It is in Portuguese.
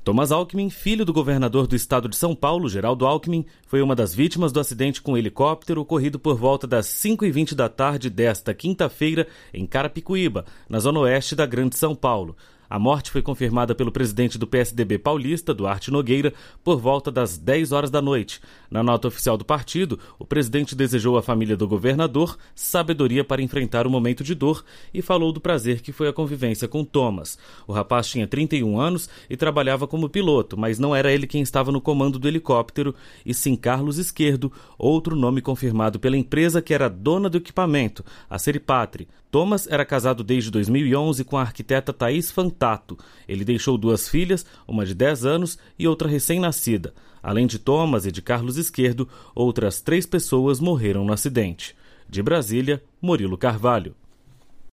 Thomas Alckmin, filho do governador do estado de São Paulo, Geraldo Alckmin, foi uma das vítimas do acidente com um helicóptero ocorrido por volta das 5h20 da tarde desta quinta-feira em Carapicuíba, na zona oeste da Grande São Paulo. A morte foi confirmada pelo presidente do PSDB paulista, Duarte Nogueira, por volta das 10 horas da noite. Na nota oficial do partido, o presidente desejou à família do governador sabedoria para enfrentar o momento de dor e falou do prazer que foi a convivência com Thomas. O rapaz tinha 31 anos e trabalhava como piloto, mas não era ele quem estava no comando do helicóptero, e sim Carlos Esquerdo, outro nome confirmado pela empresa que era dona do equipamento, a Seripatri. Thomas era casado desde 2011 com a arquiteta Thaís Fantato. Ele deixou 2 filhas, uma de 10 anos e outra recém-nascida. Além de Thomas e de Carlos Esquerdo, outras 3 pessoas morreram no acidente. De Brasília, Murilo Carvalho.